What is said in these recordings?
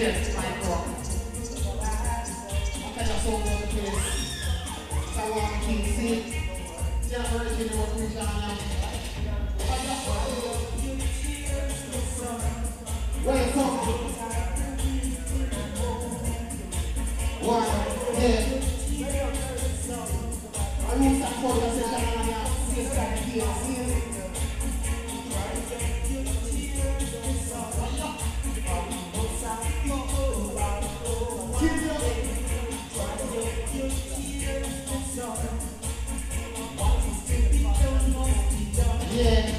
chest, my bro. I just saw the place. I want to see. Yeah, original what we done. Welcome. One, yeah. I need some focus in China. See this guy here. See yeah.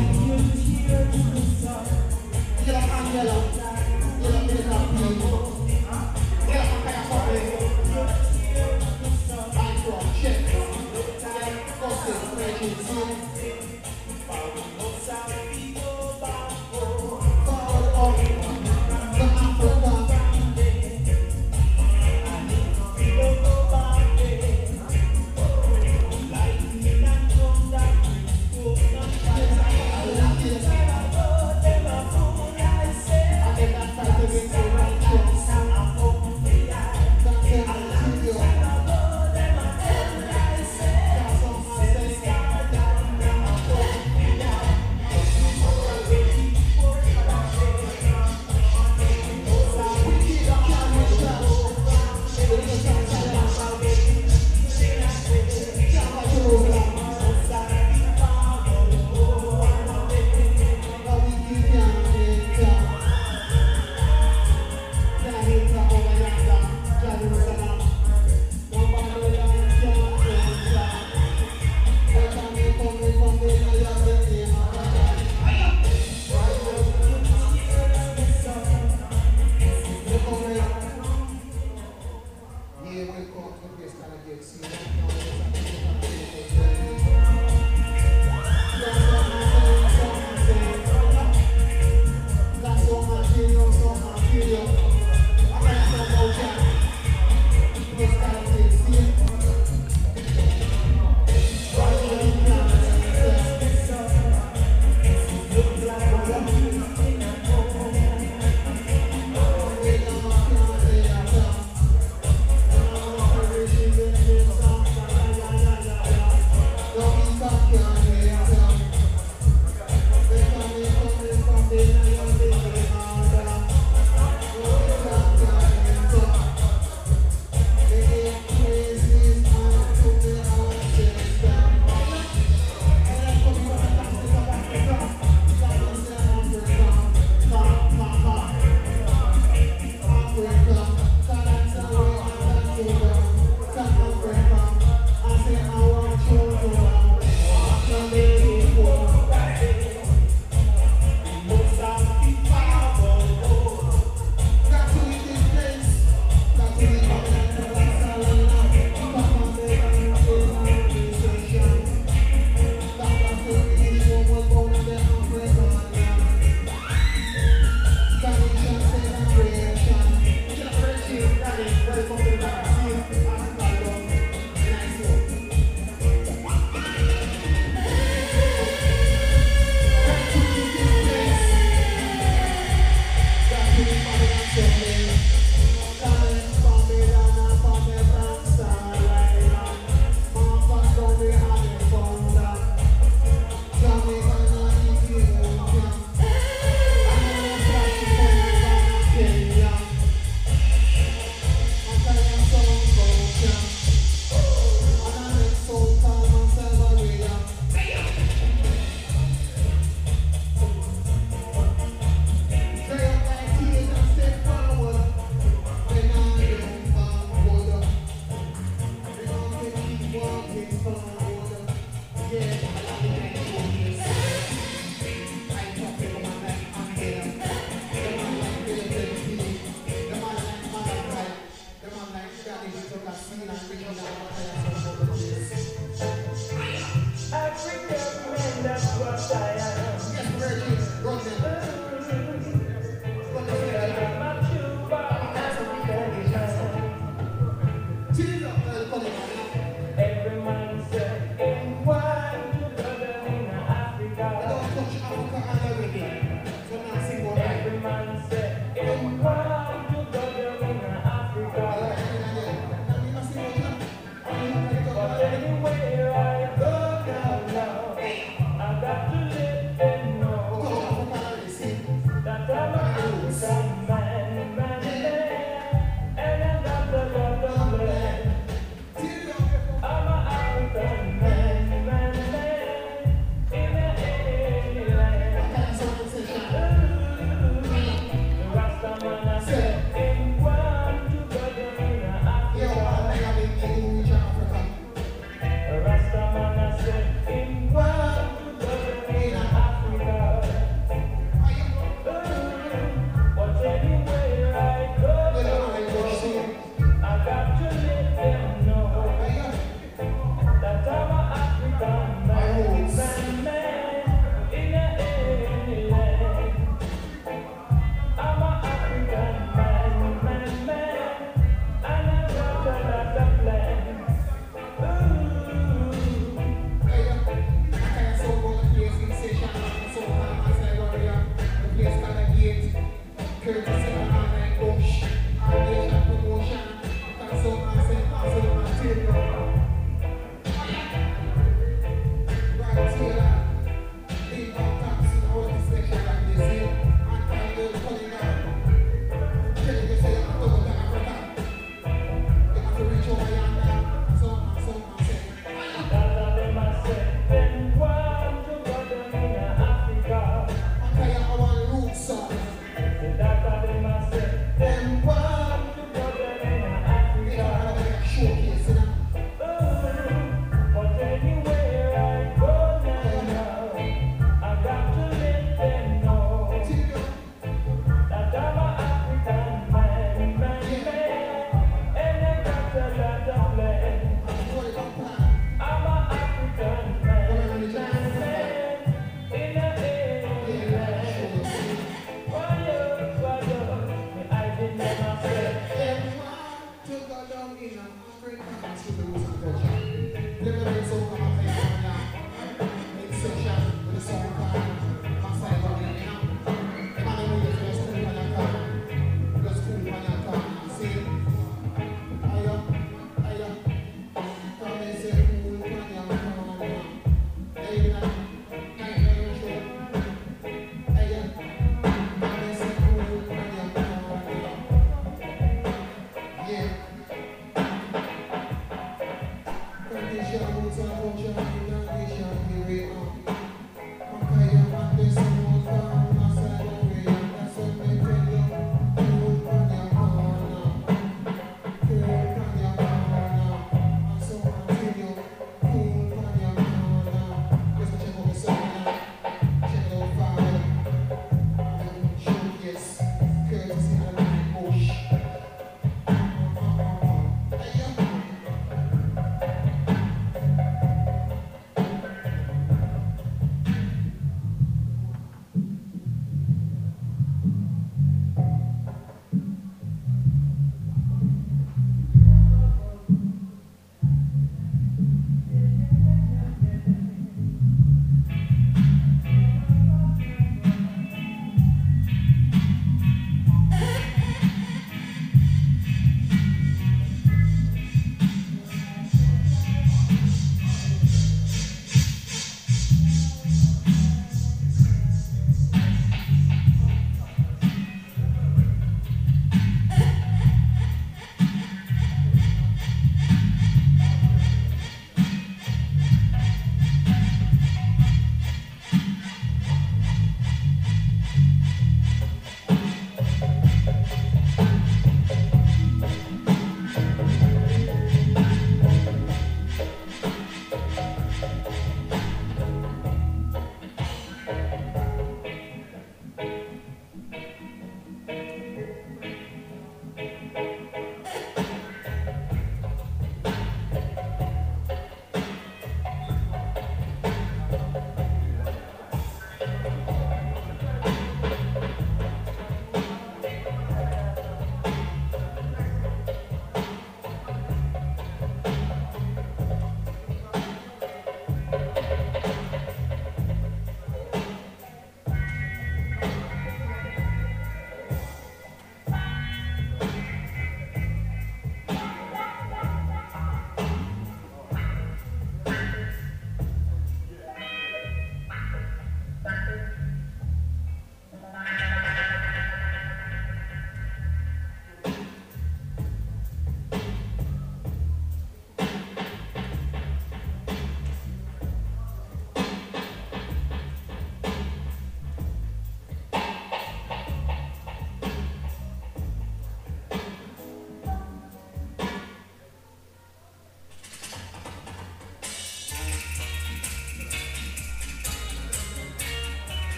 Yellow,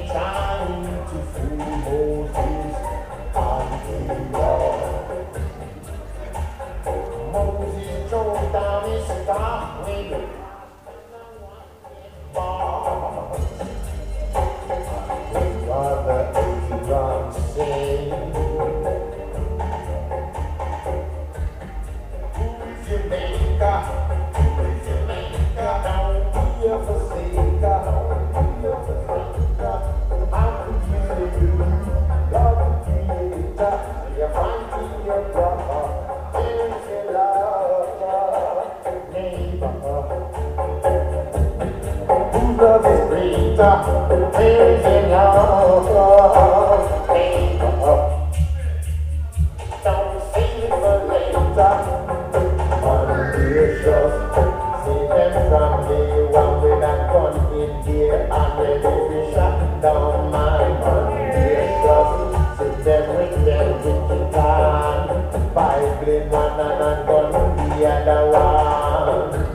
trying to fool Moses on the wall. Moses throws down his staff with a ball. His brother Aaron said, who is your maker? Who is your maker? Don't be a forsaker. Don't be a forsaker. How could you say you love the creator? You're finding your brother. There is a love, neighbor. Who love is greater? There is a love, neighbor. Don't save it for later. Ungracious, see them from day one with a gun in gear and ready to shut down my ungracious. See them with them wicked plan, Bible one and gun the other one.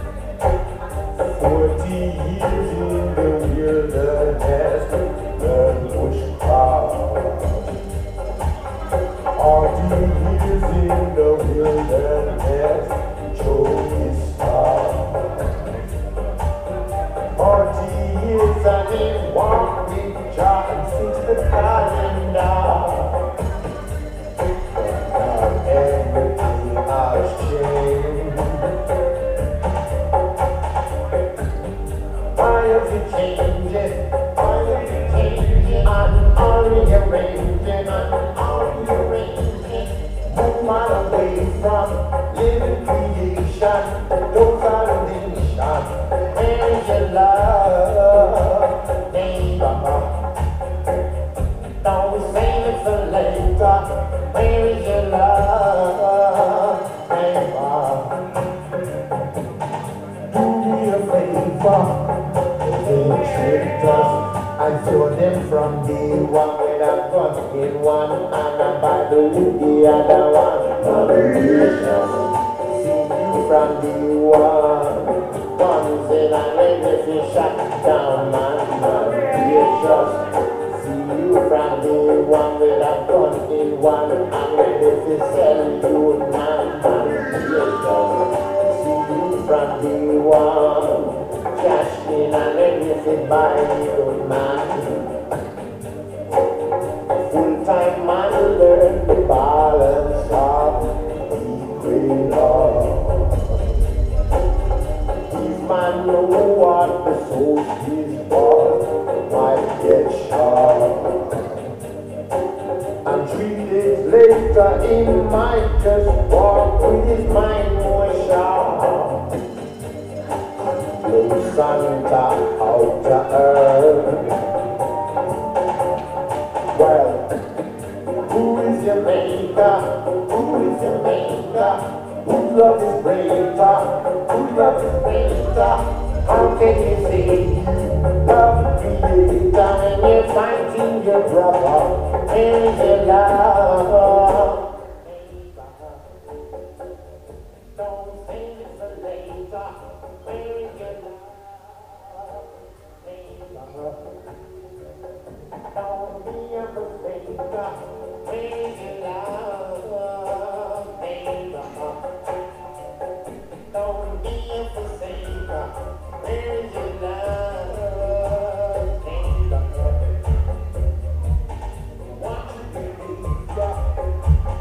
40 years in the wilderness, learn bushcraft. 40 years in the wilderness, Joe is star. 40 years and he walked with John since the calendar. But now everything has changed. Why is it changing? Why is it changing? And rearranging and rearranging. Move on away from living creation, no foundation. Where's your love, neighbor? Don't save it for later. Where is your love, neighbor? Do me a favor. They tricked us and throw them from day one with a gun in one and a Bible with the other one. Congratulations, see you from day one. Guns in and ready to shut down man. Congratulations, see you from day one with a gun in one and ready to sell you man. Congratulations, see you from day one. Cash in and everything by you, man. Full-time man learn the balance of equilibrium. If man know what the source is for, might get shot. And 3 days later he might just walk with his mind more sharp. Santa out to earth. Well, who is your maker? Who is your maker? Whose love is greater? Whose love is greater? How can you say love creator when you're fighting your brother? Where is your love? Don't save it for later. Where is your love? Don't be a forsaker. Where's your love, neighbor? Don't be a forsaker. Where's your love, neighbor? Want to believe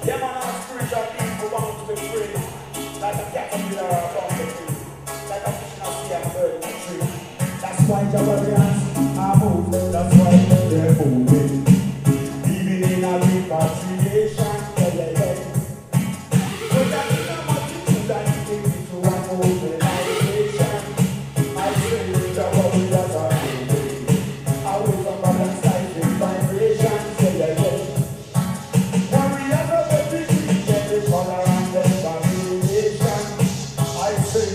Yeah, man, I'm spiritual people bound to be free. Like a caterpillar or a bumblebee. Like a fish in a sea and a bird in a tree. That's why the warriors are moving. That's why they're moving. Living in a repatriation. Yeah, yeah, yeah. But that is a multitude that is taking to an organization. I say the warriors are moving. Away from balance life in vibrations. Yeah, yeah, yeah. Warriors of every region, they call around them vibration. I say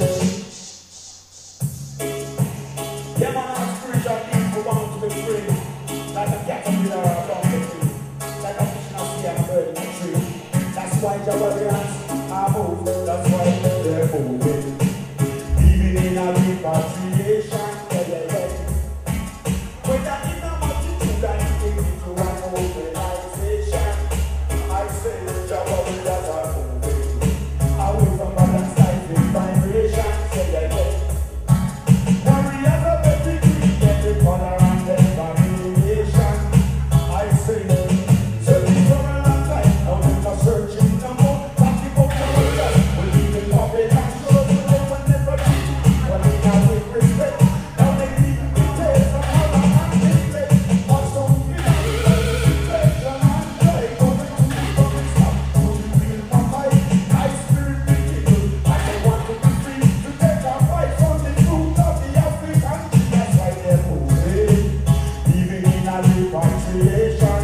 yeah, man, I'm spiritual people bound to be free. Like a caterpillar or a bumblebee. Like a fish in a sea and a bird in a tree. That's why the warriors are moving. That's why they're moving. Living in a repatriation. Yeah, yeah, yeah. When that in a multitude and you take it to an organization. I say the warriors are moving. Away from balance life in vibrations. Yeah, yeah, yeah. Warriors of every creed, they call around them variation. I say searching for a long time, now they're not searching no more. Talking about the warriors, we'll leave it puppet and show so they will never treat you equally now with respect. Now they leave the details of how the man they play. Also, you know, the situation and play. Going to the public stop, to the real Popeye. High spirit people, and they want to be free to take a fight from the truth of the African. That's why they're moving, living in a repatriation.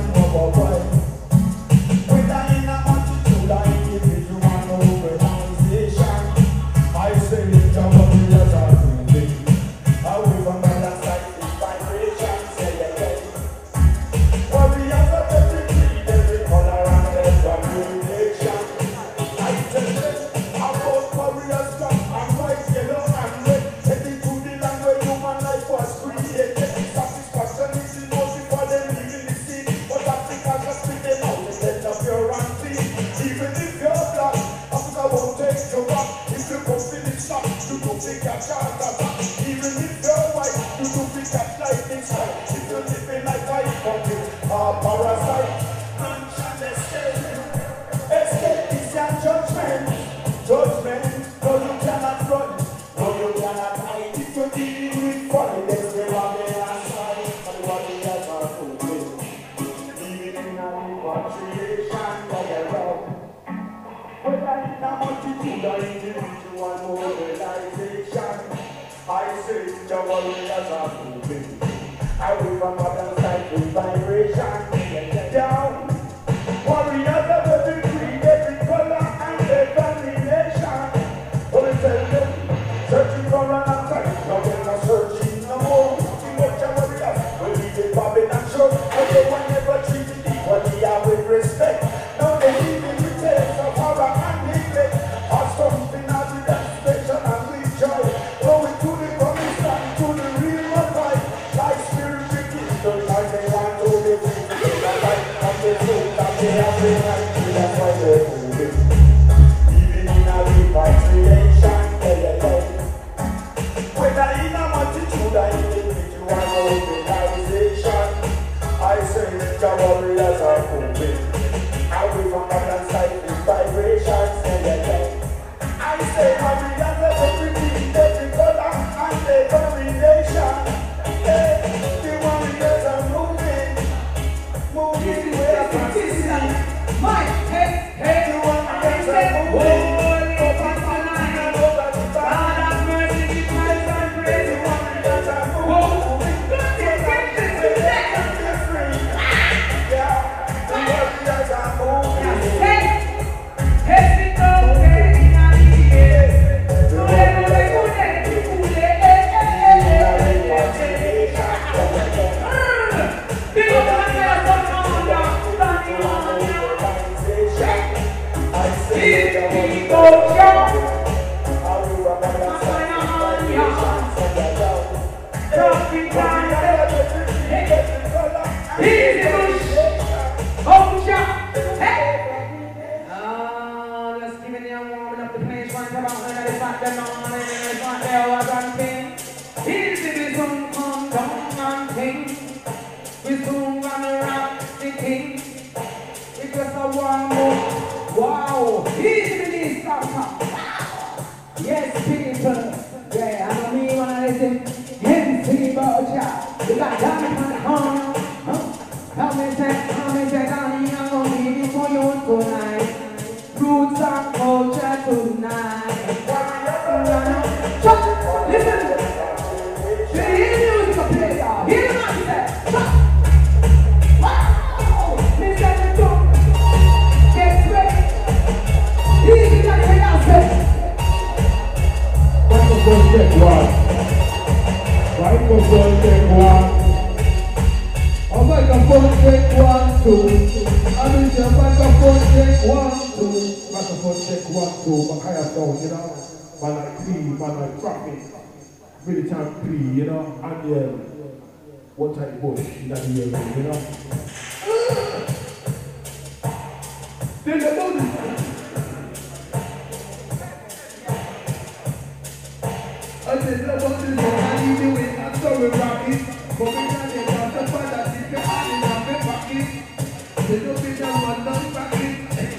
Whether in a multitude or individual organization, I say the warriors are moving. Away from balance life in vibrations. Yeah, yeah, yeah. Warriors of every creed, every color and every religion. I tell them about warriors strong and white, yellow and red. Heading to the land where human life was created. Satisfaction is the most before them leaving the sea. But Africa just spit them out instead of pure and clean. Even if you're black, Africa won't take you back. If you come to the shop, you don't think your chance attack. Even if you're white, you don't think that lightning strike. If you're living like white country, parasite. None shall escape. Escape is your judgment. Judgment, no you cannot run. No you cannot hide. If you're dealing with foreigners, they are there outside. And what they are moving. Living in a repatriation. Yeah, yeah, yeah. Whether in a multitude or individual organization, I say the warriors are moving. Away from modern life in vibration. Down. Warriors of every creed, every color and every nation. But I tell them, searching for an answer, now they're not searching no more. Talking about the warriors, we leave it bobbing and show. But they were never treated equally or with respect. Now they leave it with tales of horror and neglect. Or something as with desperation and with joy. Going to the promised land, to the real one life. Like spirit wicked, don't like they want to be free. They don't like from the truth that they have been right. That's why they're moving. Living in a repatriation. Yeah, yeah, yeah. Whether in a multitude or individual organization, I say the warriors are moving. Away from balance life in vibrations. Yeah, yeah, yeah. I say warriors of every creed, every color and every nation. Yeah, the warriors are moving. Moving where I can see. Mike, hey, hey, The warriors are moving. holy Over the mountain and over the valley. God have mercy, give my son The praise. warriors are moving. Oh, God, Yeah, the warriors are moving. hey, hey, sit down, hey, in a year. No, they go, they go, they go, they go, big up my man, come on, down, standing on, big up, young, dropping down, easy bush, home shot, hey. Just giving you warming up the place, one come out, and it's not the morning, and it's not there, was on king. Easy the sun come down and king. We soon gonna rock the king. It was a warm up. Wow, easy with this stop. Yes, people. Yeah, I know me when I listen. MC Boja. You got Johnny on the corner. Help me say, Donnie, I'm gonna give it for you tonight. Roots and culture tonight. Listen. Hear the music up here, y'all. Hear the man say. Wow! Listen to them. Get ready. Easy, Johnny, hear y'all say. Microphone check one. Microphone check one. Microphone check 1, 2. I need your microphone check 1, 2. Microphone check 1, 2. Makaya sound, you know. Man like P, man like traffic. Really time P, you know. And yeah, one type bush in that year, you know. Then the body. I said the body is what I need to win. I'm sorry, Rocky. But we can't get out the fire that if you're on in a pocket. They don't be the one done pocket.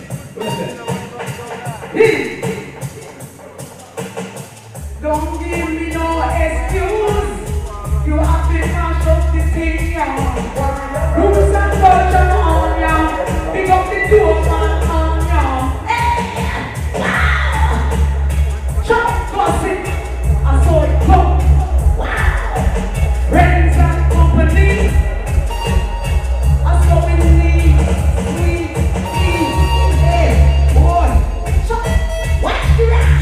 Don't give me no excuse. You have to mash up the thing, yeah. Rules and culture on ya. Pick up the two man on ya. Hey! Wow! Chop gossip. I saw it come. Wow! Friends and company. I saw it need. Sweet. Hey, boy. Chop. Watch the ride.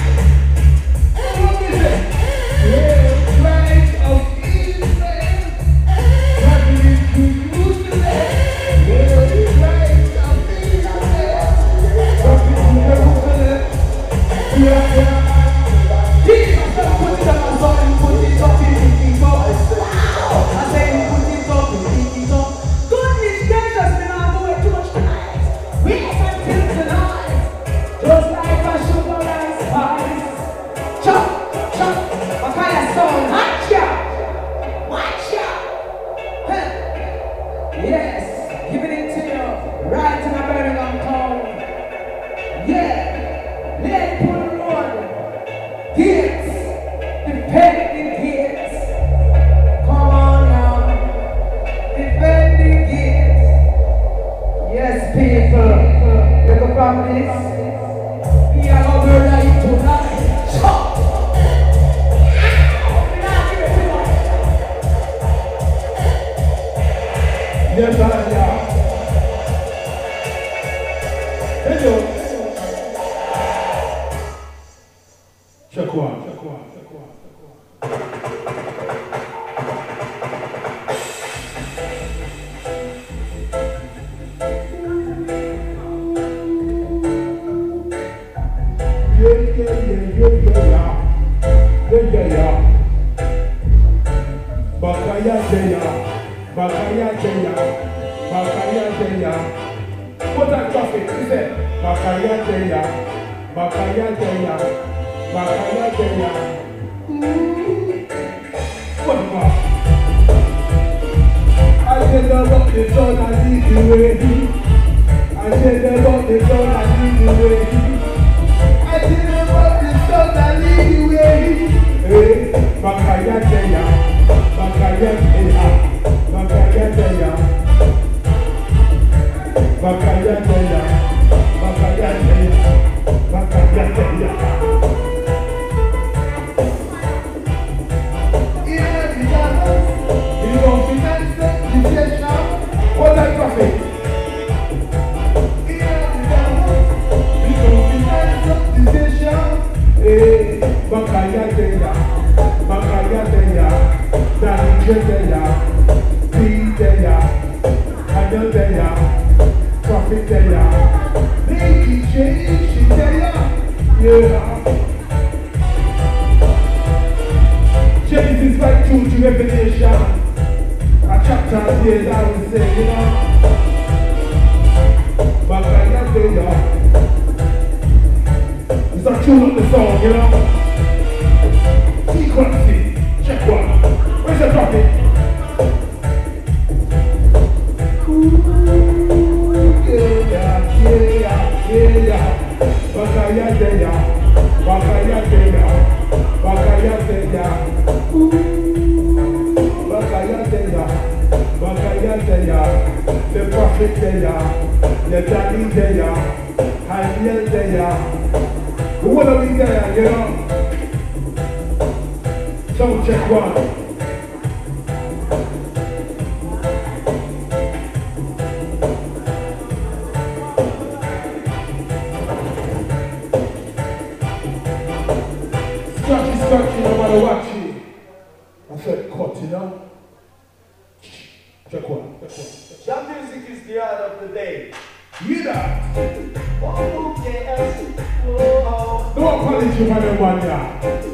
Genesis right through to Revelation. A chapter of years I would say, you know. But I can't say, y'all. It's a tune of the song, you know. Sequencing. Check one. Where's the topic? Yeah, yeah, yeah, yeah. Bakayateya, Bakayateya, Bakayateya, Bakayateya, the prophet Teya, the daddy Teya, Haniel Teya. Who wanna be there, you know? So check one. Scratchy, no matter what she. I said cut, you know? Check one. Jam music is the art of the day. Hear that? Oh, yes. Oh. No apology for them one, yeah.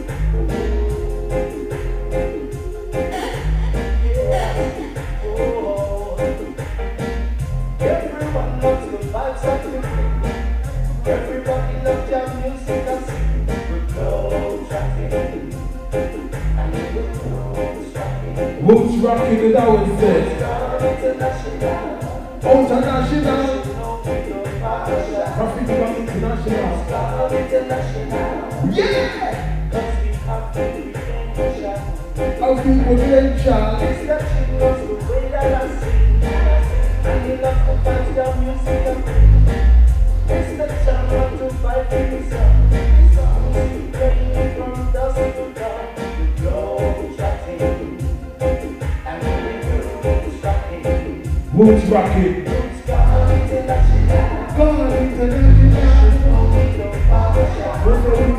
Everyone loves the vibes that you bring. Everybody loves jam music and sing. With no tracking. And with no tracking. Who's rocking it out with this? International. International. Profit about international. Yeah! I'll be potential. It's that she loves the way that I sing. And you love to find your music and bring. It's the channel to fight for the sun. Music playing from dusk to dawn. With no tracking. And with no tracking. Who's rocking? Roots God International. God International. Who's the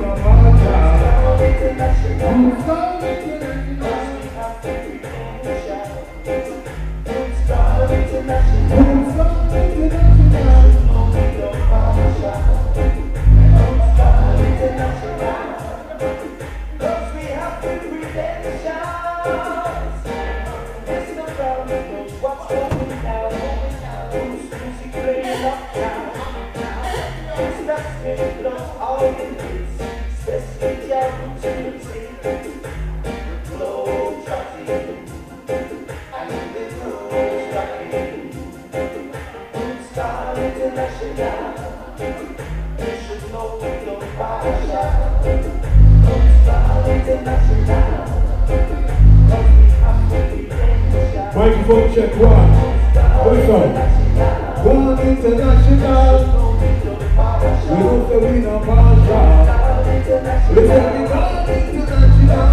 Microphone check one. Listen. One international. We don't say we no partial. We say we gone international.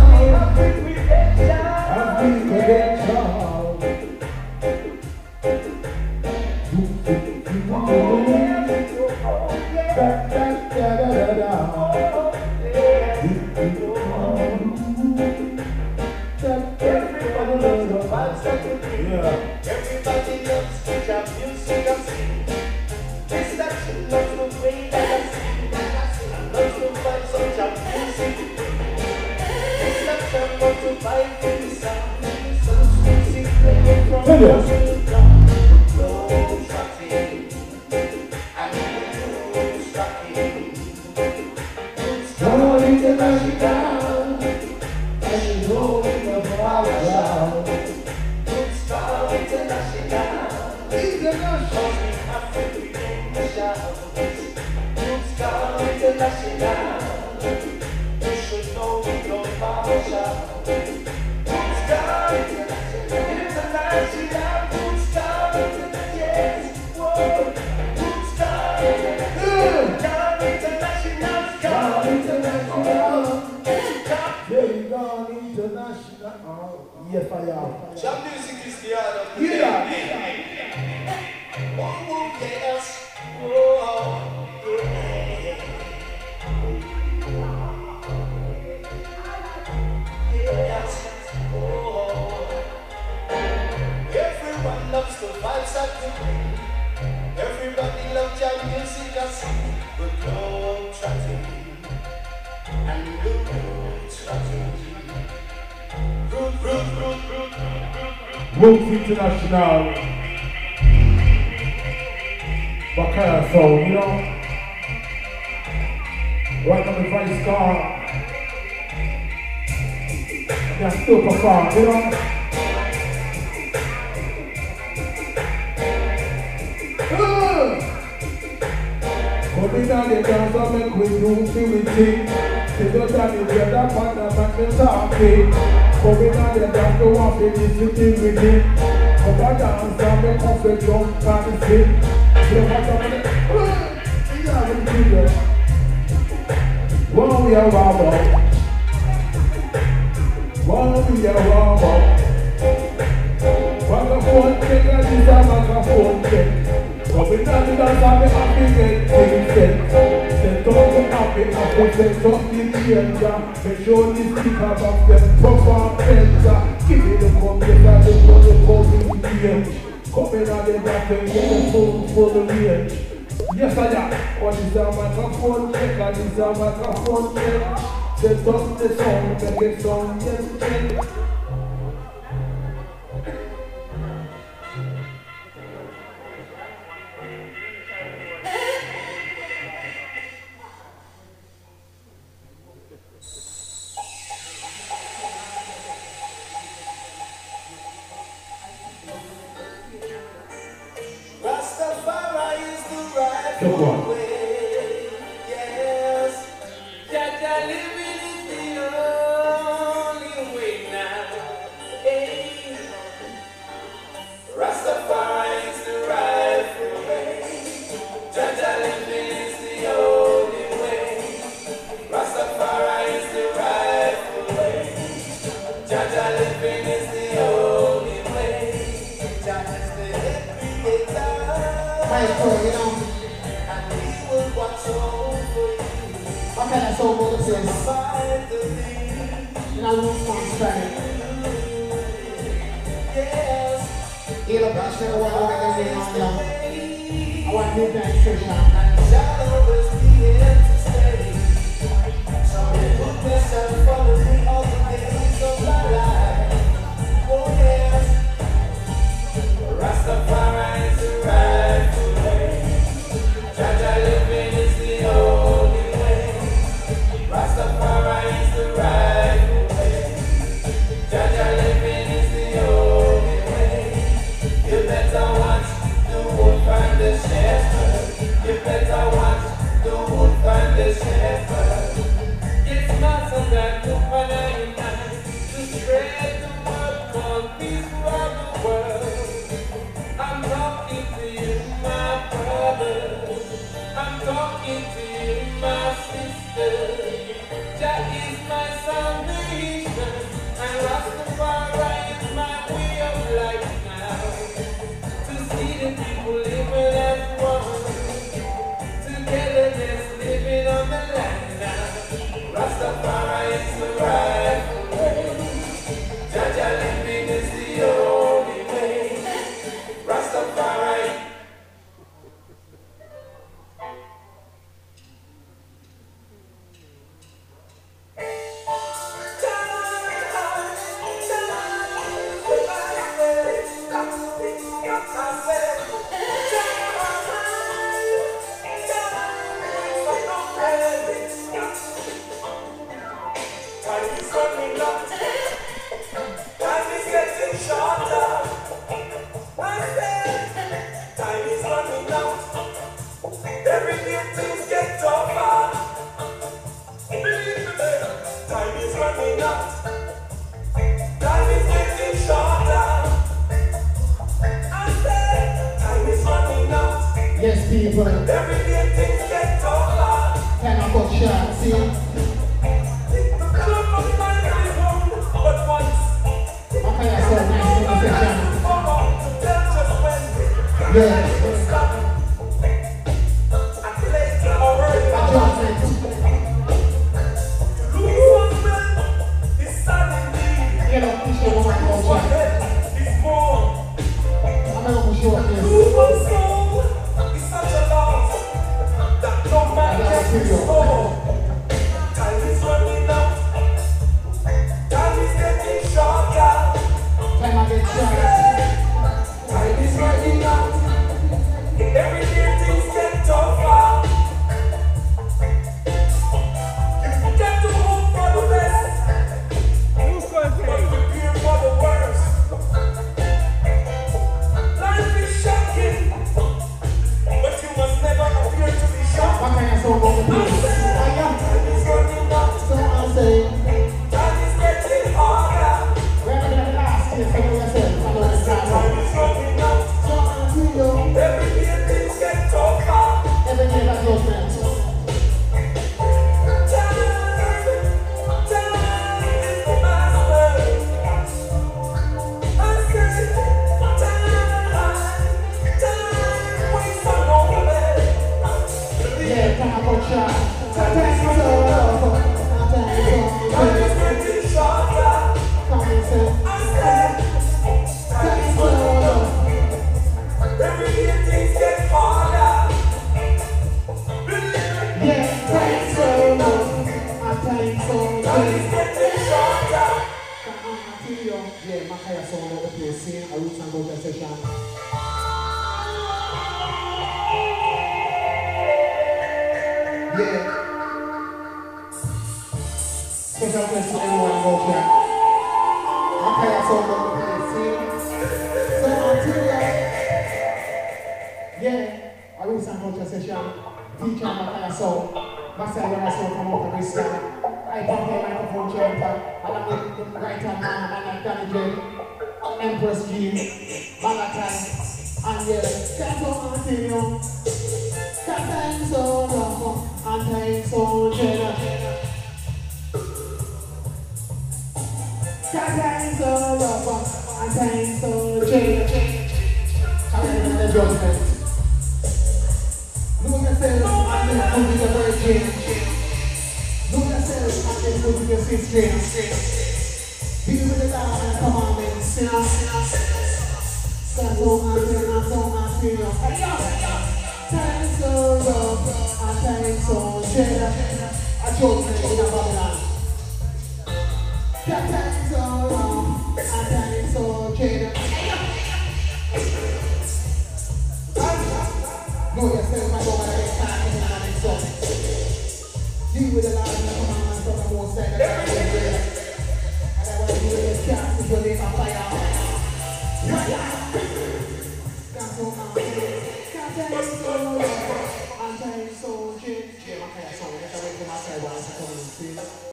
And we credential. Everybody loves to jam music and sing. This that she loves the way that I sing. Loves to find some jam music. This that she loves to find in the sound. Some music playing from the dawn. No tracking. And no tracking. One international. And you know we no partial. Yes, I am. Jam music is the art of the day. Oh, yes. Oh, yeah. Yes. Oh. Everyone loves the vibes that we bring. Everybody loves jam music and sing. But no tracking. And no tracking. Roots International. Bakaya sound, you know? Right on the vice car. They're still perform, you know? But we now the dance and make we do activity. They don't have the weather partner back the talking. But we now the dance to want to listen with it. Come on dance and make us a jump and the fit. You want to make it? One we are warm up. One we are warm up. Microphone check and this a microphone check. But we not do that and we happy get things set. Set up the happy and we set up the danger. Make sure the speaker box them perform better. Give me the come yes and the money come in the range. Come in and the back and get the phone for the range. Yes I am. But this a microphone check and this a microphone check. Set up the sound, make it sound yes check. Come on. Yes, Jaja living is the only way now. Hey. Rastafari is the rightful way. Jaja living is the only way. Rastafari is the rightful way. Jaja living is the only way. Jaja is the creator. You know. Okay, that's all what it says. And I lose my strength. Get up and share what I want to get on down. I want midnight session. And shadow is the end to stay. So they put this and follow me all the days of my life. Oh yes, Rastafari is the rightful way. Jaja living is the only way. Rastafari is the rightful way. Jaja living is the only way. You better watch the wolf and the shepherd. You better watch the wolf and the shepherd. It's massive that to unite to spread the word called peace throughout the world. I'm talking to you, my brother. I'm talking to you, my sister. Jah is my salvation, and Rastafari is my way of life now. To see the people living as one, togetherness living on the land now. Rastafari is the rightful way. Jaja living is the only way. Rastafari. Yes, people. Every day things get tougher. Can I go shot, see? The club must find a home, but once Okay, I said nice in the session. tell just when Yeah. stop and play or worry about Adjustment. lose one man is sad indeed. You know, push your woman Lose one out. head is more. I'm gonna push you up Lose this. one soul is such a loss that no man can restore. Time is running out. Time is getting shorter. Time I get shot. Time is running out. Every day things get tougher. You get to hope for the best, but prepare for the worst. Life is shocking, but you must never appear to be shocked. session. Yeah. Special thanks to everyone out here. I play a song on the place, see? So until yeah, I will some culture session. Teacher Makaya song. Master when I saw come out of this song. I can play microphone champion. Along with the writer man and Danny J. Empress G. Malachi. And yeah, that's all I'm saying, yo. Time so rough and time so generous. Time so rough and time so generous. I'm in the judgment. Know yourself and then put with the virgin. Know yourself and then put with your sister. Be with the law and commandments, you know. Stand on and you know. Time so rough and time so generous. A judgment in a Babylon. Time so rough and time so generous. Know yourself and go by the time in the next song. Deal with the law and the commandments from the most side of the world. And I want to do this chance to put in a fire. That's all I'm saying. Time so rough and time so generous. Yeah, okay, so let's wait for my side while I come and see.